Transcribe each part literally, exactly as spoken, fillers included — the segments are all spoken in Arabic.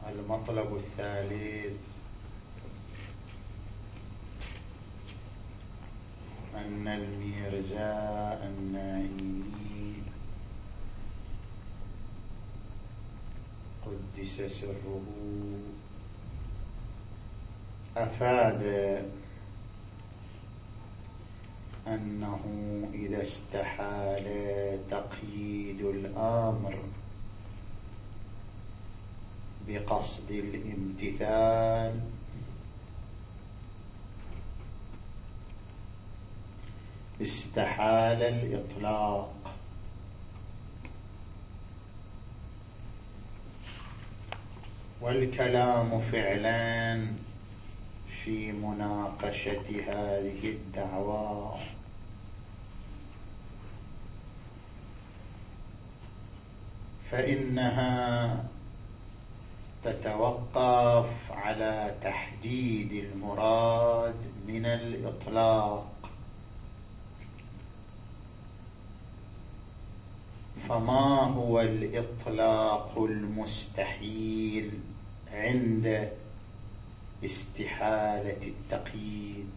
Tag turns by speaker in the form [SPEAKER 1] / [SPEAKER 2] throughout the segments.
[SPEAKER 1] المطلب الثالث أن الميرزا النائي قدس سره أفاد أنه إذا استحال تقييد الأمر بقصد الامتثال استحال الإطلاق، والكلام فعلا في مناقشة هذه الدعوى فإنها تتوقف على تحديد المراد من الإطلاق. فما هو الإطلاق المستحيل عند استحالة التقييد؟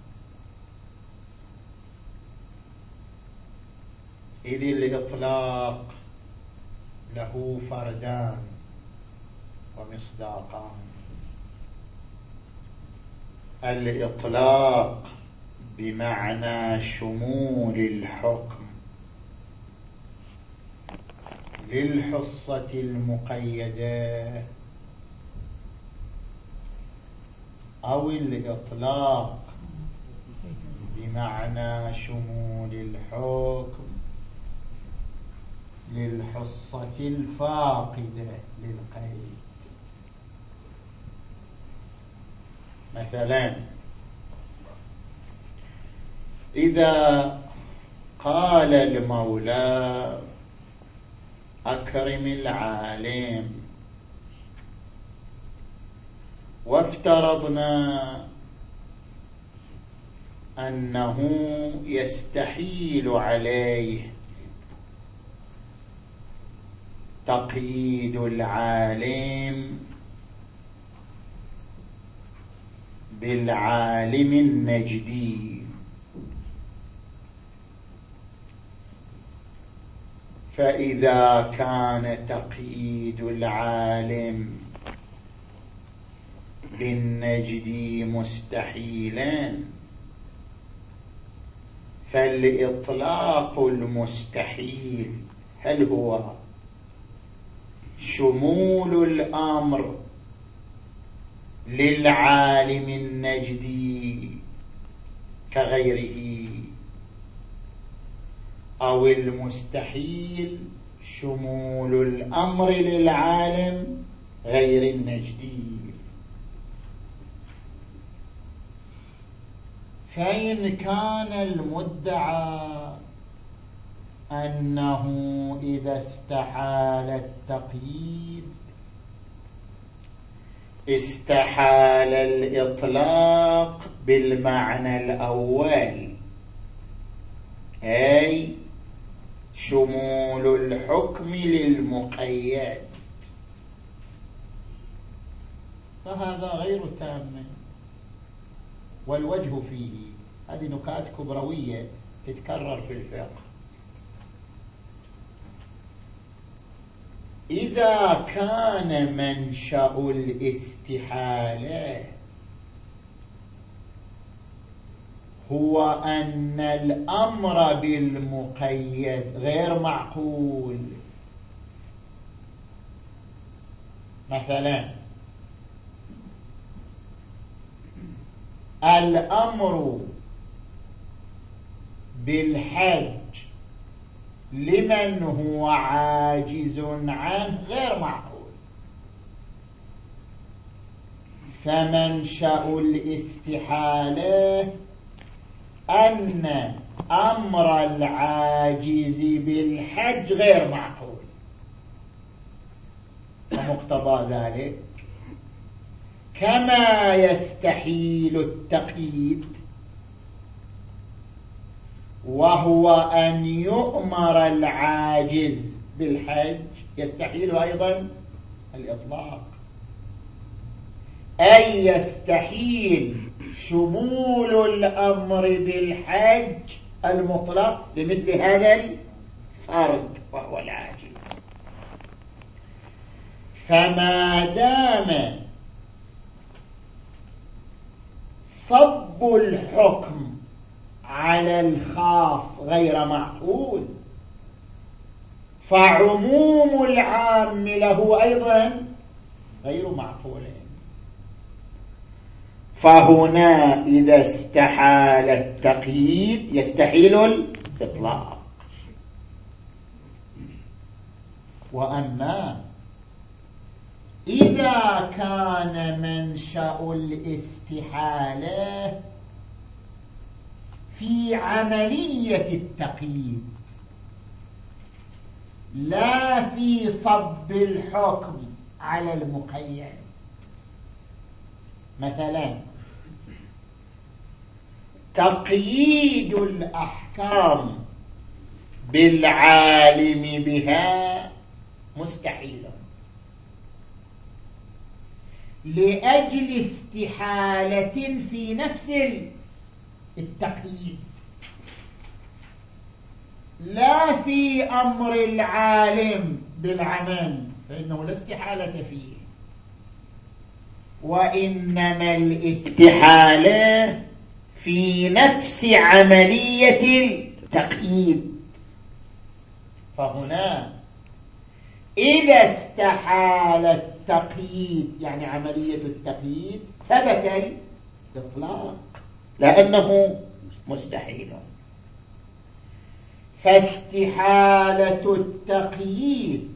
[SPEAKER 1] إذ الإطلاق له فردان ومصداقان. الإطلاق بمعنى شمول الحكم للحصة المقيدة، أو الإطلاق بمعنى شمول الحكم للحصة الفاقدة للقيد. مثلا إذا قال المولى أكرم العالم، وافترضنا أنه يستحيل عليه تقييد العالم بالعالم النجدي، فإذا كان تقييد العالم بالنجدي مستحيلا، فالإطلاق المستحيل هل هو شمول الأمر للعالم النجدي كغيره، أو المستحيل شمول الأمر للعالم غير النجدي؟ فإن كان المدعى أنه إذا استحال التقييد استحال الإطلاق بالمعنى الأول، أي شمول الحكم للمقيد، فهذا غير تام. والوجه فيه، هذه نكات كبروية تتكرر في الفقه، إذا كان منشأ الاستحالة هو أن الأمر بالمقيد غير معقول، مثلا الأمر بالحج لمن هو عاجز عنه غير معقول، فمنشأ الاستحالة أن أمر العاجز بالحج غير معقول، ومقتضى ذلك كما يستحيل التقييد وهو أن يؤمر العاجز بالحج، يستحيل أيضا الإطلاق. أي يستحيل شمول الأمر بالحج المطلق لمثل هذا الفرد وهو العاجز. فما دام صب الحكم على الخاص غير معقول، فعموم العام له أيضا غير معقول. فهنا إذا استحال التقييد يستحيل الإطلاق. وأما إذا كان منشأ الاستحالة في عملية التقييد لا في صب الحكم على المقيد، مثلا تقييد الأحكام بالعالم بها مستحيل لأجل استحالة في نفس التقييد، لا في أمر العالم بالعمل فإنه لا استحالة فيه، وإنما الاستحالة في نفس عملية التقييد. فهنا إذا استحال التقييد يعني عملية التقييد ثبت الإطلاق لأنه مستحيل. فاستحالة التقييد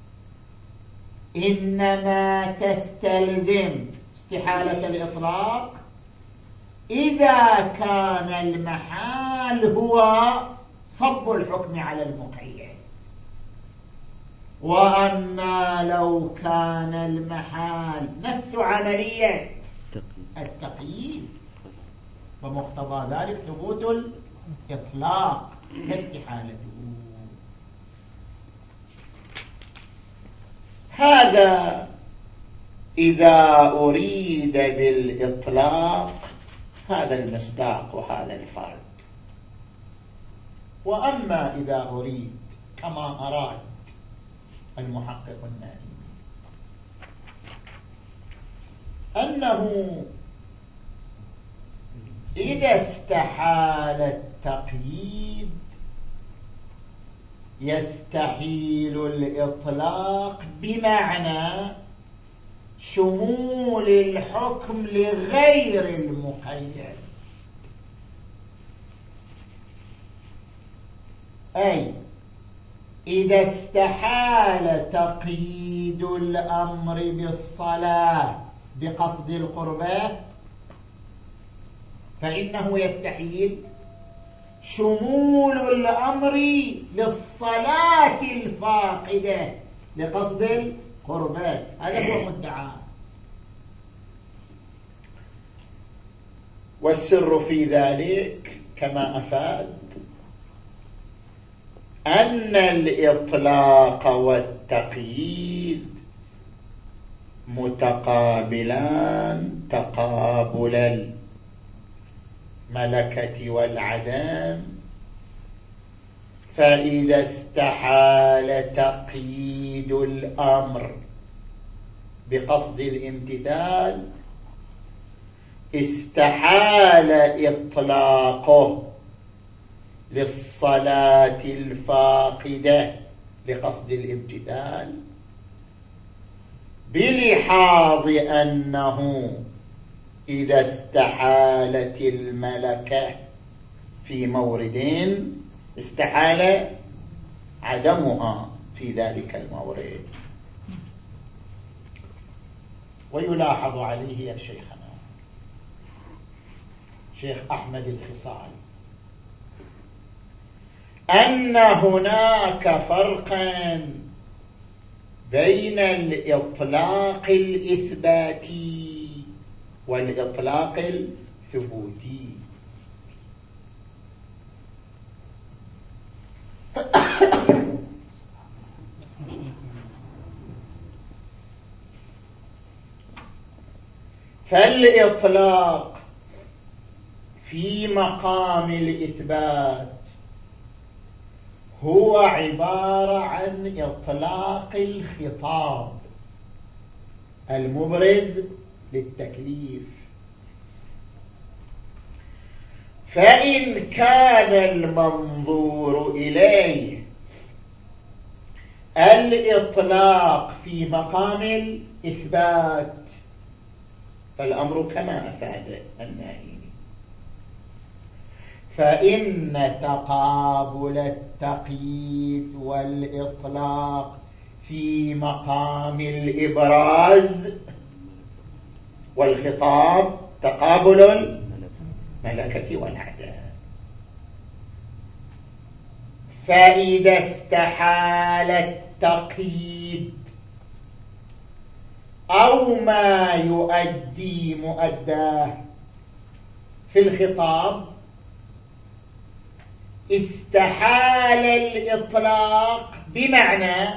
[SPEAKER 1] إنما تستلزم استحالة الإطلاق إذا كان المحال هو صب الحكم على المقيد. وأما لو كان المحال نفس عملية التقييد ومقتضى ذلك ثبوت الإطلاق كاستحالته. هذا إذا أريد بالإطلاق هذا المصداق وهذا الفرق. وأما إذا أريد كما أراد المحقق النائمي أنه إذا استحال التقييد يستحيل الإطلاق بمعنى شمول الحكم لغير المقيد، أي إذا استحال تقييد الأمر بالصلاة بقصد القربة فإنه يستحيل شمول الأمر للصلاة الفاقدة لقصد القربة. هذا هو مدعى. والسر في ذلك كما أفاد أن الإطلاق والتقييد متقابلان تقابل الملكة والعدم. فإذا استحال تقييد الأمر بقصد الامتثال استحال إطلاقه للصلاة الفاقدة لقصد الامتثال، بلحاظ أنه إذا استحالت الملكة في موردين استحال عدمها في ذلك المورد. ويلاحظ عليه يا شيخنا شيخ أحمد الخصال أن هناك فرقا بين الإطلاق الإثباتي والإطلاق الثبوتي. فالإطلاق في مقام الإثبات هو عبارة عن إطلاق الخطاب المبرز للتكليف. فإن كان المنظور إليه الإطلاق في مقام الإثبات فالأمر كما أفاد النائي، فإن تقابل التقييد والإطلاق في مقام الإبراز والخطاب تقابل الملكة والعدم. فإذا استحال التقييد أو ما يؤدي مؤداه في الخطاب استحال الإطلاق، بمعنى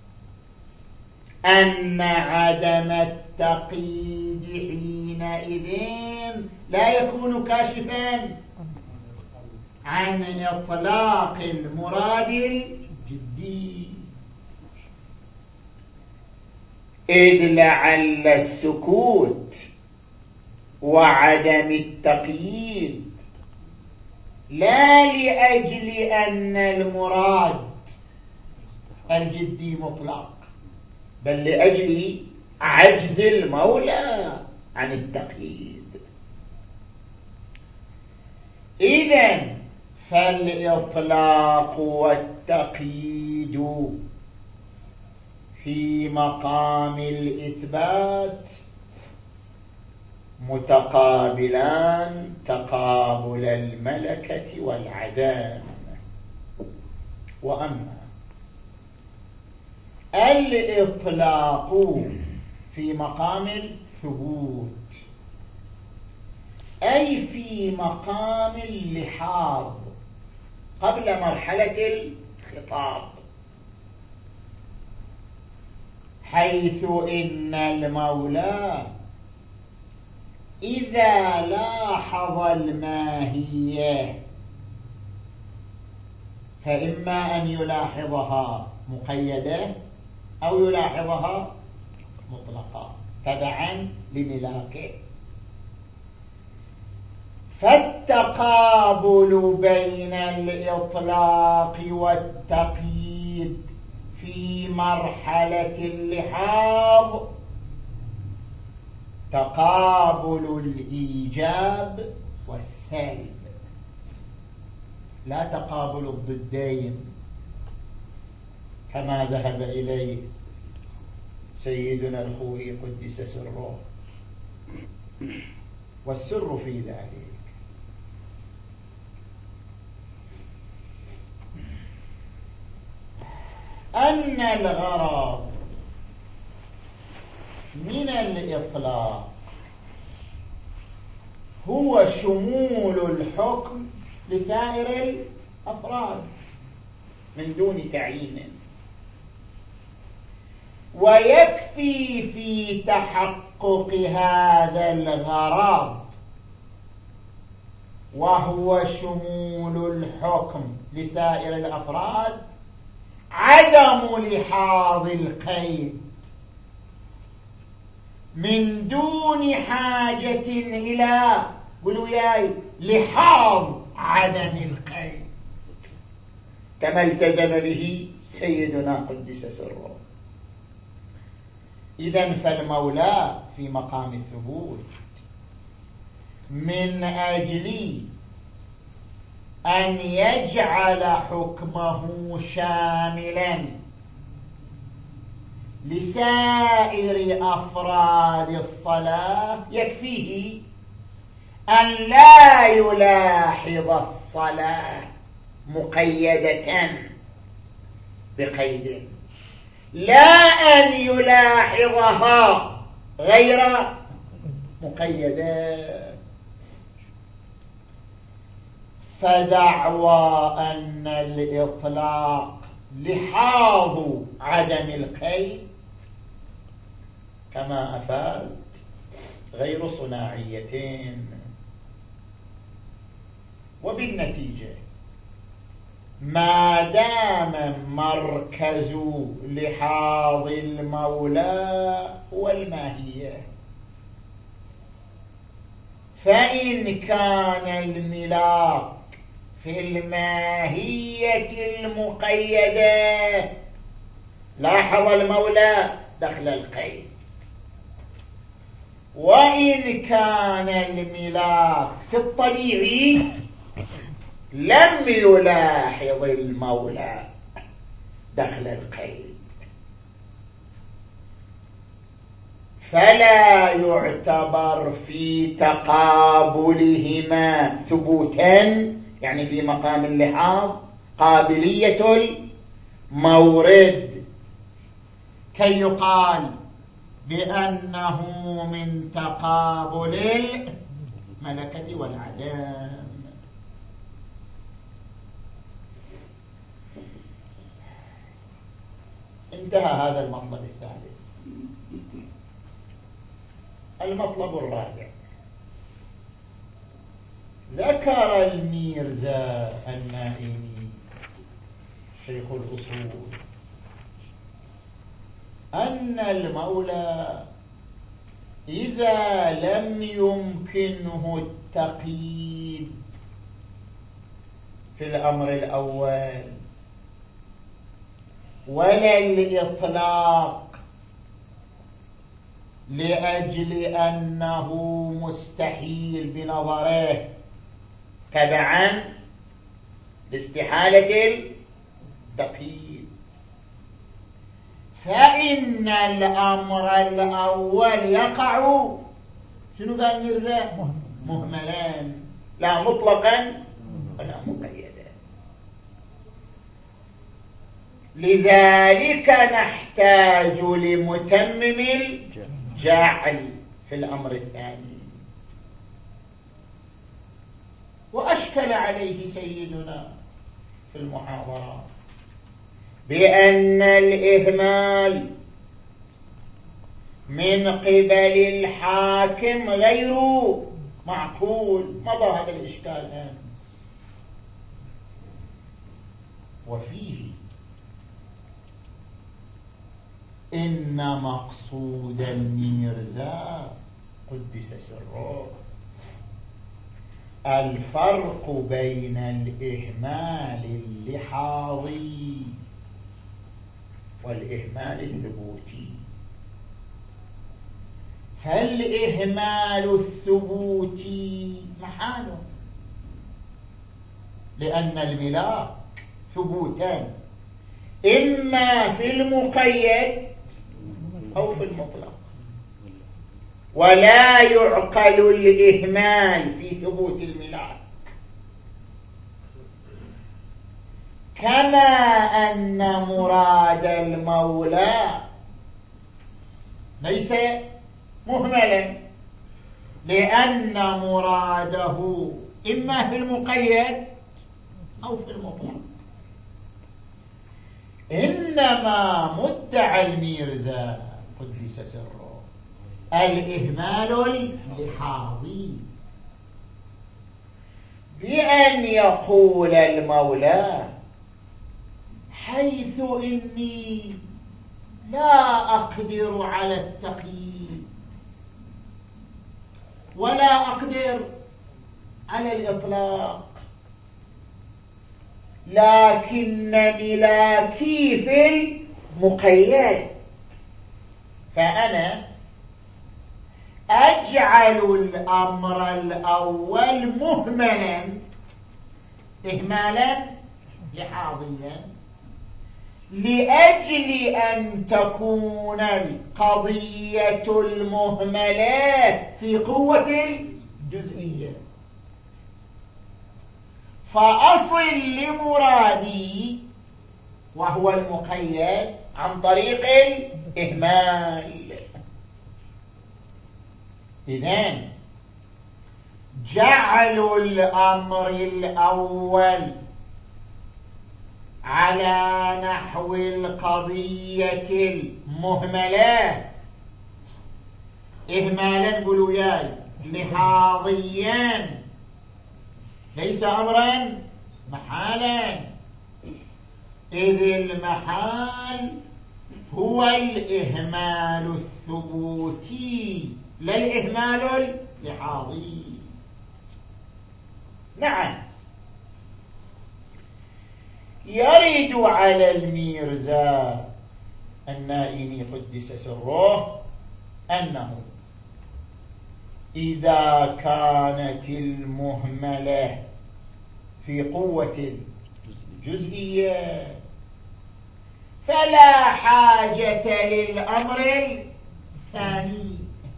[SPEAKER 1] أن عدم التقييد حينئذ لا يكون كاشفا عن إطلاق المراد الجدي، إذ لعل السكوت وعدم التقييد لا لأجل أن المراد الجدي مطلق، بل لأجل عجز المولى عن التقييد. إذن فالإطلاق والتقييد في مقام الإثبات متقابلان تقابل الملكة والعدم. وأما الإطلاق في مقام الثبوت أي في مقام اللحاظ قبل مرحلة الخطاب، حيث إن المولى إذا لاحظ الماهية فإما أن يلاحظها مقيدة أو يلاحظها مطلقة تبعا لملاكه. فالتقابل بين الإطلاق والتقييد في مرحلة اللحاظ تقابل الإيجاب والسلب، لا تقابل الضدين كما ذهب إليه سيدنا الخوئي قدس سره. والسر في ذلك أن الغرض من الإطلاق هو شمول الحكم لسائر الأفراد من دون تعيين، ويكفي في تحقق هذا الغرض وهو شمول الحكم لسائر الأفراد عدم لحاظ القيد من دون حاجة إلى قولوا ياي لحاظ عدم القيد كما التزم به سيدنا قدس سره. إذن فالمولى في مقام الثبوت من أجل أن يجعل حكمه شاملا لسائر أفراد الصلاة يكفيه أن لا يلاحظ الصلاة مقيدة بقيد، لا أن يلاحظها غير مقيدة. فدعوى أن الإطلاق لحاظ عدم القيد كما أفاد غير صناعيتين. وبالنتيجة ما دام مركز لحاظ المولى هو الماهية، فإن كان الملاك في الماهية المقيدة لاحظ المولى دخل القيد، وإن كان الملاك في الطبيعي لم يلاحظ المولى دخل القيد، فلا يعتبر في تقابلهما ثبوتا، يعني في مقام اللحاظ قابلية المورد كي يقال بأنه من تقابل الملكة والعدم. انتهى هذا المطلب الثالث. المطلب الرابع، ذكر الميرزا النائمي شيخ الأصول أن المولى إذا لم يمكنه التقييد في الأمر الأول ولا الإطلاق لأجل أنه مستحيل بنظره تبعا لاستحالة التقييد، فإن الأمر الأول يقع شنو قال ميرزا؟ مهملان، لا مطلقا ولا مقيدا. لذلك نحتاج لمتمم الجعل في الأمر الثاني. وأشكل عليه سيدنا في المحاضرات بأن الإهمال من قبل الحاكم غير معقول، مضى هذا الإشكال أمس. وفيه إن مقصود الميرزا قدس سره الفرق بين الإهمال اللحاظي والإهمال الثبوتي. فالإهمال الثبوتي محاله، لأن الملاك ثبوتان إما في المقيد أو في المطلق، ولا يعقل الإهمال في ثبوت الملاك، كما أن مراد المولى ليس مهملا، لأن مراده إما في المقيد أو في المطلق. إنما مدعى الميرزا قدس سره الإهمال اللحاظي، بأن يقول المولى حيث إني لا أقدر على التقييد ولا أقدر على الإطلاق، لكن ملاكي في المقيد، فأنا أجعل الأمر الأول مهملا إهمالا لحاظيا، لأجل أن تكون القضية المهملة في قوة الجزئية، فأصل لمرادي وهو المقيد عن طريق الإهمال. إذن جعل الأمر الأول على نحو القضية المهملة إهمالا بلوياي لحاظيا ليس أمرا محالا، إذ المحال هو الإهمال الثبوتي لا الإهمال اللحاظي. نعم، يرد على الميرزا النائمي قدس سره أنه إذا كانت المهملة في قوة الجزئية فلا حاجة للأمر الثاني،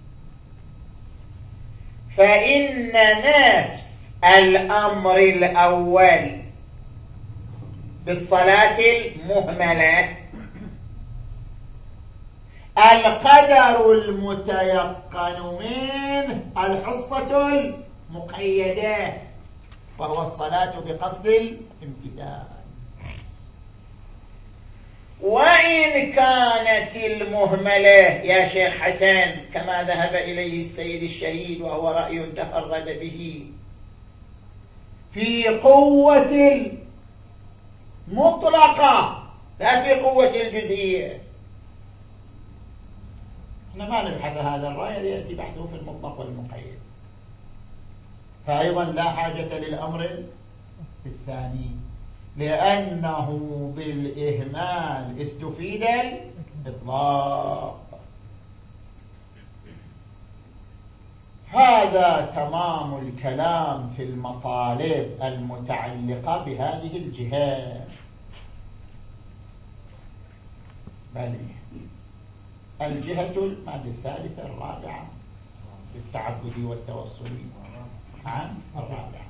[SPEAKER 1] فإن نفس الأمر الأول بالصلاة المهملة القدر المتيقن منه الحصة المقيدة، وهو الصلاة بقصد الامتثال. وإن كانت المهملة يا شيخ حسن كما ذهب إليه السيد الشهيد وهو رأي تفرد به في قوة المطلقة لا في قوة الجزئية، احنا ما نبحث هذا الرأي، يأتي بحثه في المطلق والمقيد، فأيضا لا حاجة للأمر الثاني، لأنه بالإهمال استفيد الإطلاق. هذا تمام الكلام في المطالب المتعلقة بهذه الجهة. بل الجهة المادة الثالثة الرابعة بالتعبد والتوصل عن الرابعة،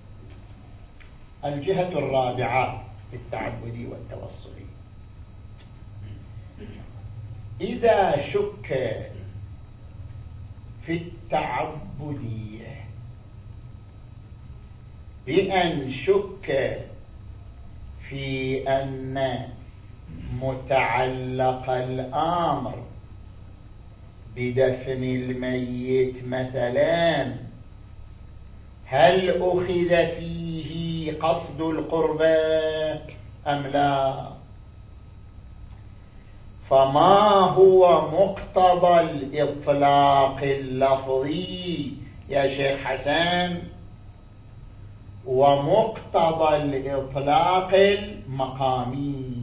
[SPEAKER 1] الجهة الرابعة بالتعبد والتوصل. إذا شك في التعبدية بأن شك في أن متعلق الأمر بدفن الميت مثلا هل أخذ فيه قصد القربة أم لا، فما هو مقتضى الإطلاق اللفظي يا شيخ حسن ومقتضى الإطلاق المقامي؟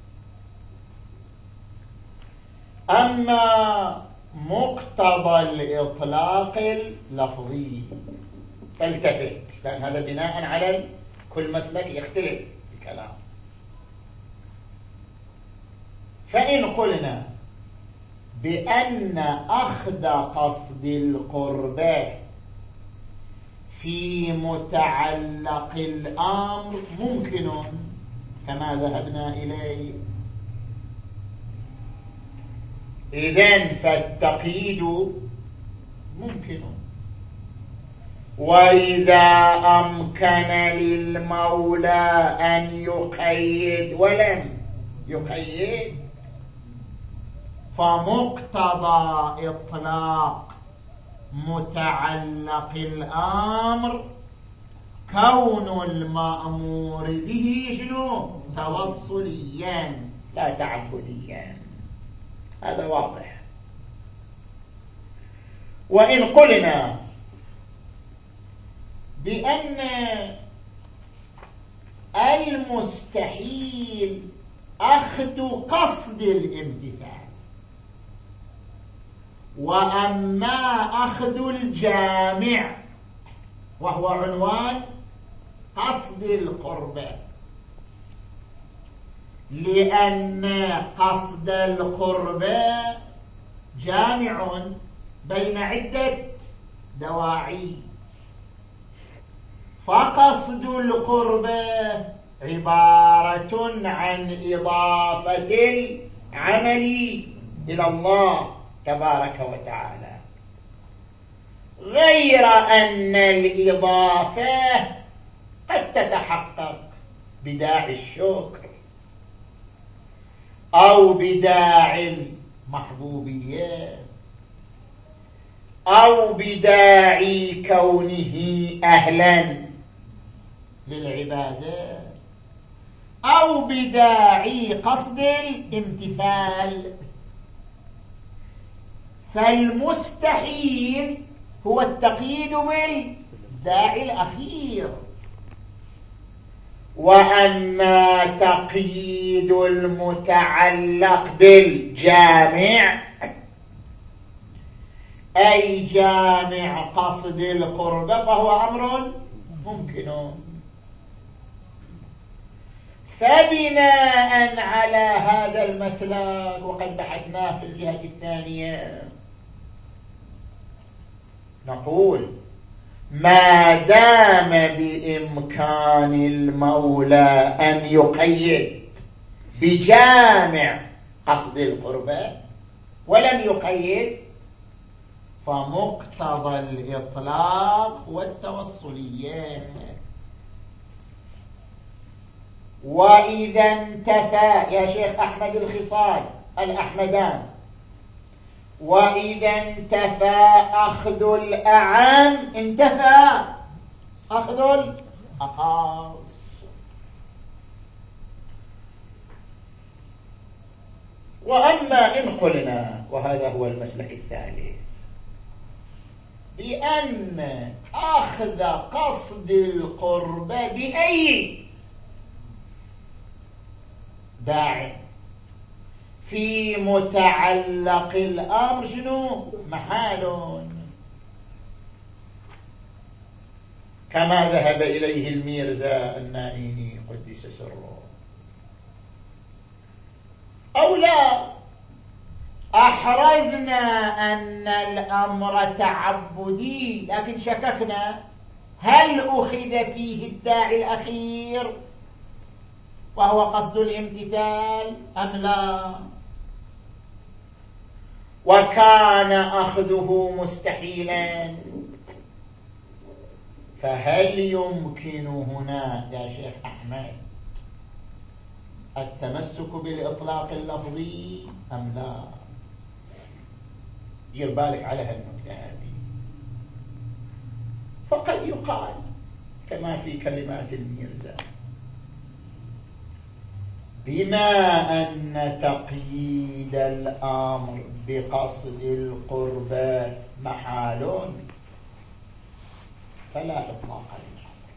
[SPEAKER 1] أما مقتضى الإطلاق اللفظي فالتفت، لأن هذا بناء على كل مسلك يختلف الكلام. فإن قلنا بأن أخذ قصد القربة في متعلق الأمر ممكن كما ذهبنا إليه، إذن فالتقييد ممكن، وإذا أمكن للمولى أن يقيد ولم يقيد فمقتضى إطلاق متعلق الأمر كون المأمور به شنو؟ توصليا لا تعبديا، هذا واضح. وإن قلنا بأن المستحيل أخذ قصد الامتثال، وأما أخذ الجامع وهو عنوان قصد القربة، لأن قصد القربة جامع بين عدة دواعي، فقصد القربة عبارة عن إضافة العمل إلى الله تبارك وتعالى، غير أن الإضافة قد تتحقق بداعي الشكر أو بداعي المحبوبية، أو بداعي كونه أهلا للعبادة أو بداعي قصد الامتثال. فالمستحيل هو التقييد بالداعي الأخير، وأما تقييد المتعلق بالجامع أي جامع قصد القرب فهو أمر ممكن. فبناء على هذا المسلك، وقد بحثناه في الجهة الثانية، نقول ما دام بإمكان المولى أن يقيد بجامع قصد القربة ولم يقيد، فمقتضى الإطلاق والتوصلية. وإذا انتفى يا شيخ أحمد الخصال الأحمدان، وإذا انتفى أخذ الأعام انتفى أخذ الأخاص. وأما إن قلنا، وهذا هو المسلك الثالث، بأن أخذ قصد القرب بأي داعي في متعلق الأمر شنو محال، كما ذهب إليه الميرزا النائيني قدس سره، أو لا أحرزنا أن الأمر تعبدي لكن شككنا هل أخذ فيه الداعي الأخير وهو قصد الامتثال أم لا، وكان أخذه مستحيلا، فهل يمكن هنا يا شيخ أحمد التمسك بالإطلاق اللفظي أم لا؟ دير بالك على هالنكتة هذه. فقد يقال كما في كلمات الميرزا بما أن تقييد الأمر بقصد القربى محال فلا إطلاق للأمر،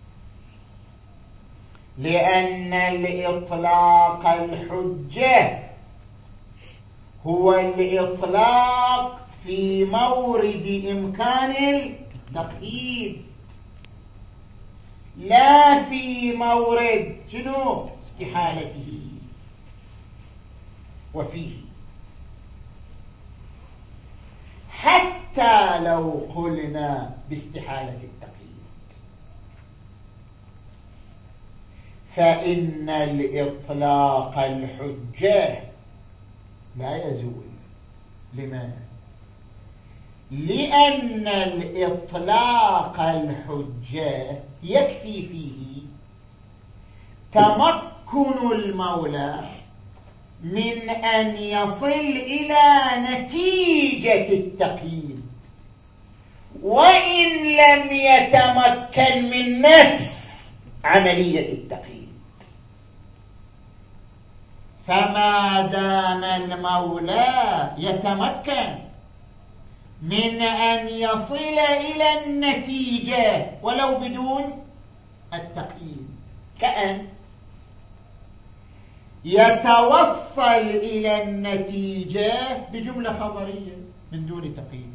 [SPEAKER 1] لأن الإطلاق الحجة هو الإطلاق في مورد إمكان التقييد، لا في مورد شنو استحالته. وفيه حتى لو قلنا باستحالة التقييد فإن الإطلاق الحجة لا يزول. لماذا؟ لأن الإطلاق الحجة يكفي فيه تمكن المولى من أن يصل إلى نتيجة التقييد، وإن لم يتمكن من نفس عملية التقييد. فما دام المولى يتمكن من أن يصل إلى النتيجة ولو بدون التقييد، كأن يتوصل إلى النتيجة بجملة خبرية من دون تقييد،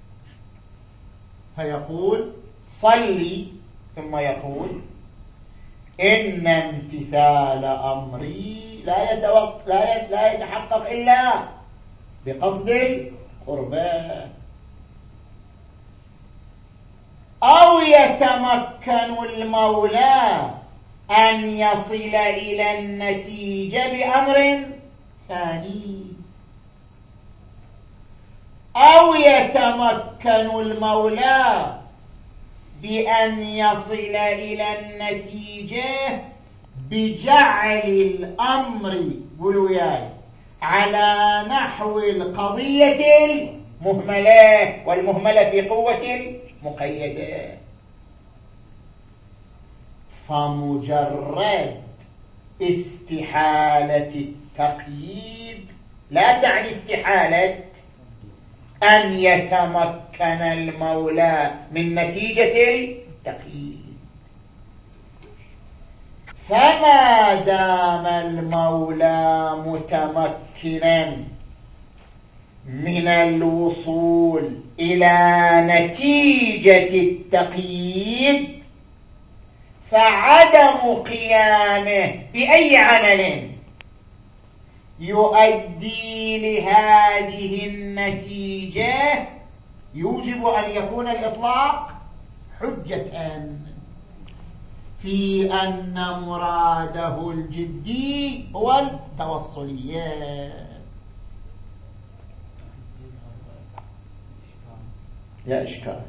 [SPEAKER 1] فيقول صلي، ثم يقول إن امتثال أمري لا يتوق... لا, ي... لا يتحقق إلا بقصد القربى. أو يتمكن المولى أن يصل إلى النتيجة بأمر ثاني، أو يتمكن المولى بأن يصل إلى النتيجة بجعل الأمر قولوا ياي على نحو القضية مهملة، والمهملة في قوة مقيدة. فمجرد استحالة التقييد لا تعني استحالة أن يتمكن المولى من نتيجة التقييد. فما دام المولى متمكنا من الوصول إلى نتيجة التقييد، فعدم قيامه بأي عمل يؤدي لهذه النتيجة يوجب أن يكون الإطلاق حجة في أن مراده الجدي هو التوصلية. لا إشكال.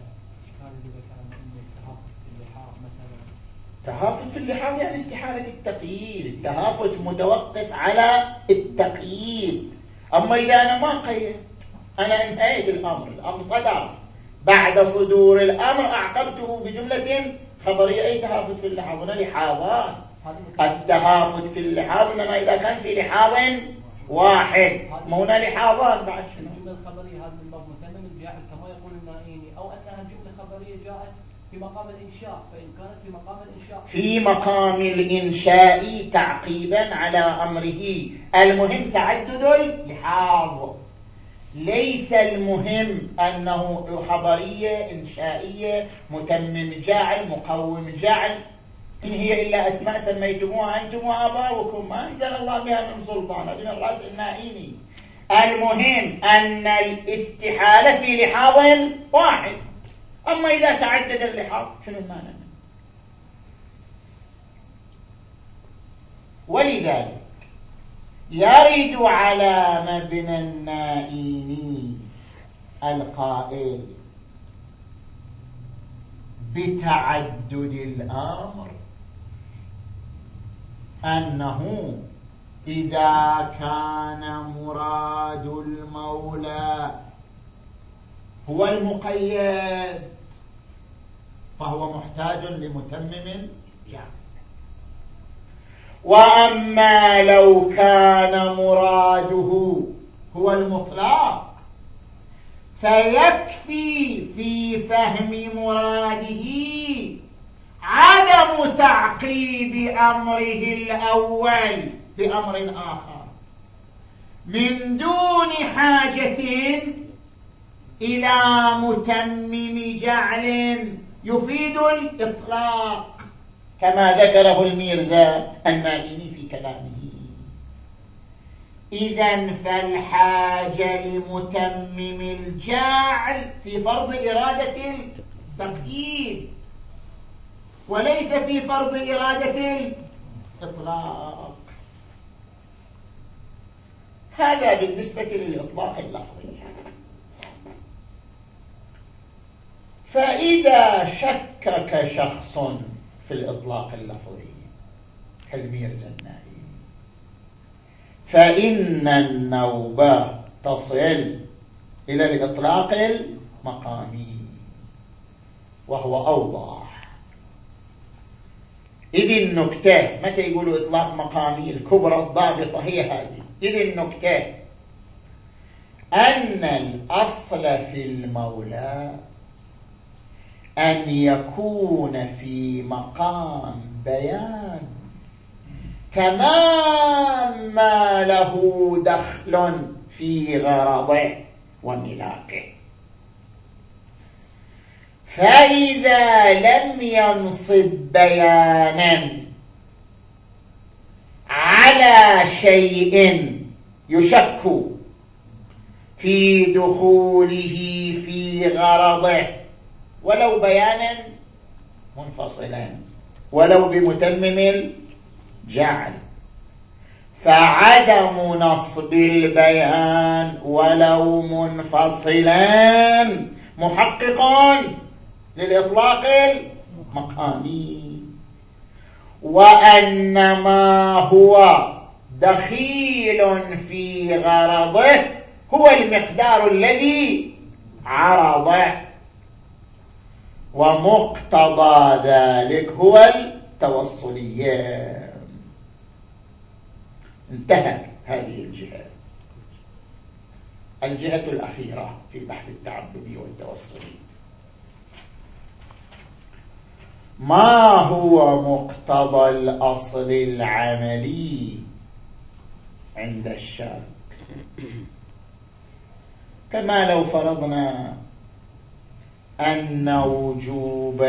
[SPEAKER 1] تهافت في اللحاظ يعني استحالة التقييد، التهافت متوقف على التقييد. أما إذا أنا ما قيد، أنا انتهيت الأمر، الأمر صدر، بعد صدور الأمر أعقبته بجملة خبرية، أي تهافت في اللحاظ؟ هنا لحاظان. التهافت في اللحاظ إنما إذا كان في لحاظ واحد، ما هنا لحاظان بعد شنو؟
[SPEAKER 2] الجملة الخبرية هذا من باب مثنى الجاعل كما يقول النائيني، أو أنها جملة خبرية جاءت في مقام الإنشاء، فإن كانت في مقام الإنشاء
[SPEAKER 1] في مقام الإنشاء تعقيبا على أمره. المهم تعدد اللحاظ، ليس المهم أنه خبرية إنشائية متمم جاعل مقوم جاعل، إن هي إلا أسماء سميتموها أنتم وآباؤكم ما أنزل الله بها من سلطان، هذا من رأس النائيني. المهم أن الاستحالة في لحاظ واحد. أما إذا تعدد اللحاظ شنو المعنى؟ ولذلك يرد على مبنى النائيني القائل بتعدد الأمر أنه إذا كان مراد المولى هو المقيد فهو محتاج لمتمم جاء، وأما لو كان مراده هو المطلق فيكفي في فهم مراده عدم تعقيب أمره الأول بأمر آخر من دون حاجة إلى متمم جعل يفيد الإطلاق، كما ذكره الميرزا النائيني في كلامه. إذن فالحاجة لمتمم الجعل في فرض إرادة التقييد وليس في فرض إرادة الإطلاق. هذا بالنسبة للإطلاق اللفظي. فإذا شكك شخص في الإطلاق اللفظي كالميرزا النائيني فإن النوبة تصل إلى الإطلاق المقامي وهو أوضح. إذ النكتة متى يقولوا إطلاق مقامي الكبرى الضابطة هي هذه. إذ النكتة أن الأصل في المولى أن يكون في مقام بيان تمام ما له دخل في غرضه وملاكه، فإذا لم ينصب بيانا على شيء يشك في دخوله في غرضه ولو بيانا منفصلا ولو بمتمم الجعل، فعدم نصب البيان ولو منفصلا محقق للإطلاق المقامي، وأنما هو دخيل في غرضه هو المقدار الذي عرض، ومقتضى ذلك هو التوصلية. انتهى هذه الجهة. الجهة الأخيرة في بحث التعبدي والتوصلي، ما هو مقتضى الأصل العملي عند الشك؟ كما لو فرضنا أن وجوب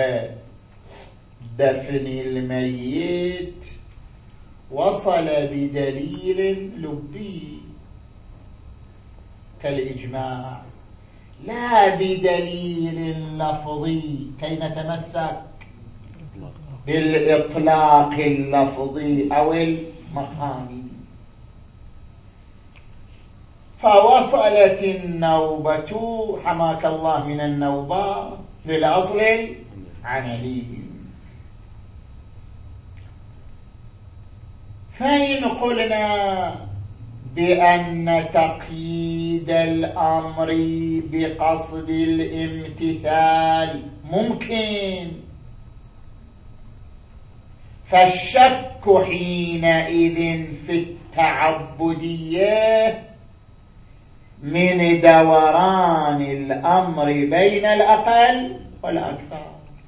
[SPEAKER 1] دفن الميت وصل بدليل لبي كالإجماع، لا بدليل لفظي كي نتمسك بالإطلاق اللفظي أو المقامي. فوصلت النوبة حماك الله من النوبة للأصل العملي. فإن قلنا بأن تقييد الأمر بقصد الامتثال ممكن، فالشك حينئذ في التعبدية من دوران الأمر بين الأقل والأكثر،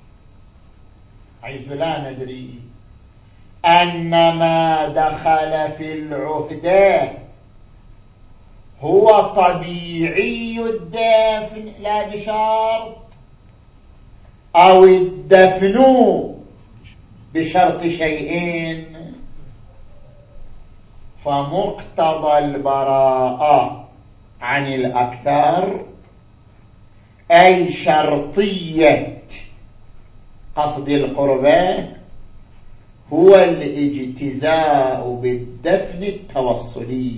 [SPEAKER 1] حيث لا ندري أن ما دخل في العهدة هو طبيعي الدفن لا بشرط، أو الدفن بشرط شيئين. فمقتضى البراءة عن الأكثر أي شرطية قصد القربة هو الاجتزاء بالدفن التوصلي.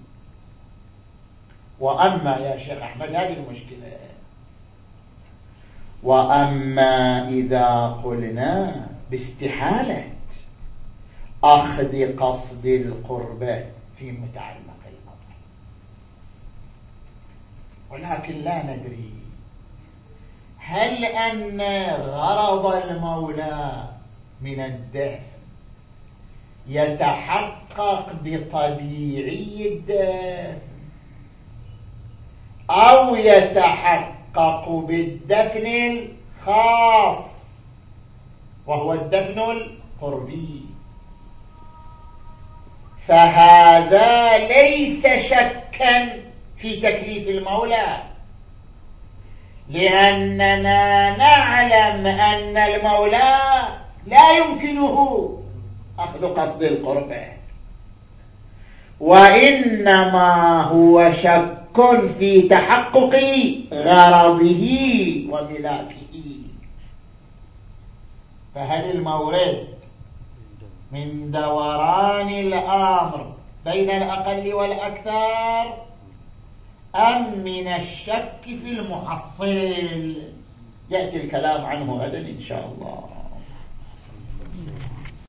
[SPEAKER 1] وأما يا شيخ أحمد هذه المشكلة، وأما إذا قلنا باستحالة أخذ قصد القربة في متعلق الأمر، ولكن لا ندري هل أن غرض المولى من الدفن يتحقق بطبيعي الدفن أو يتحقق بالدفن الخاص وهو الدفن القربي. فهذا ليس شكا في تكليف المولى، لأننا نعلم أن المولى لا يمكنه أخذ قصد القربة، وإنما هو شك في تحقق غرضه وملاكه. فهل المورد من دوران الأمر بين الأقل والأكثر أم من الشك في المحصل؟ يأتي الكلام عنه غدا إن شاء الله.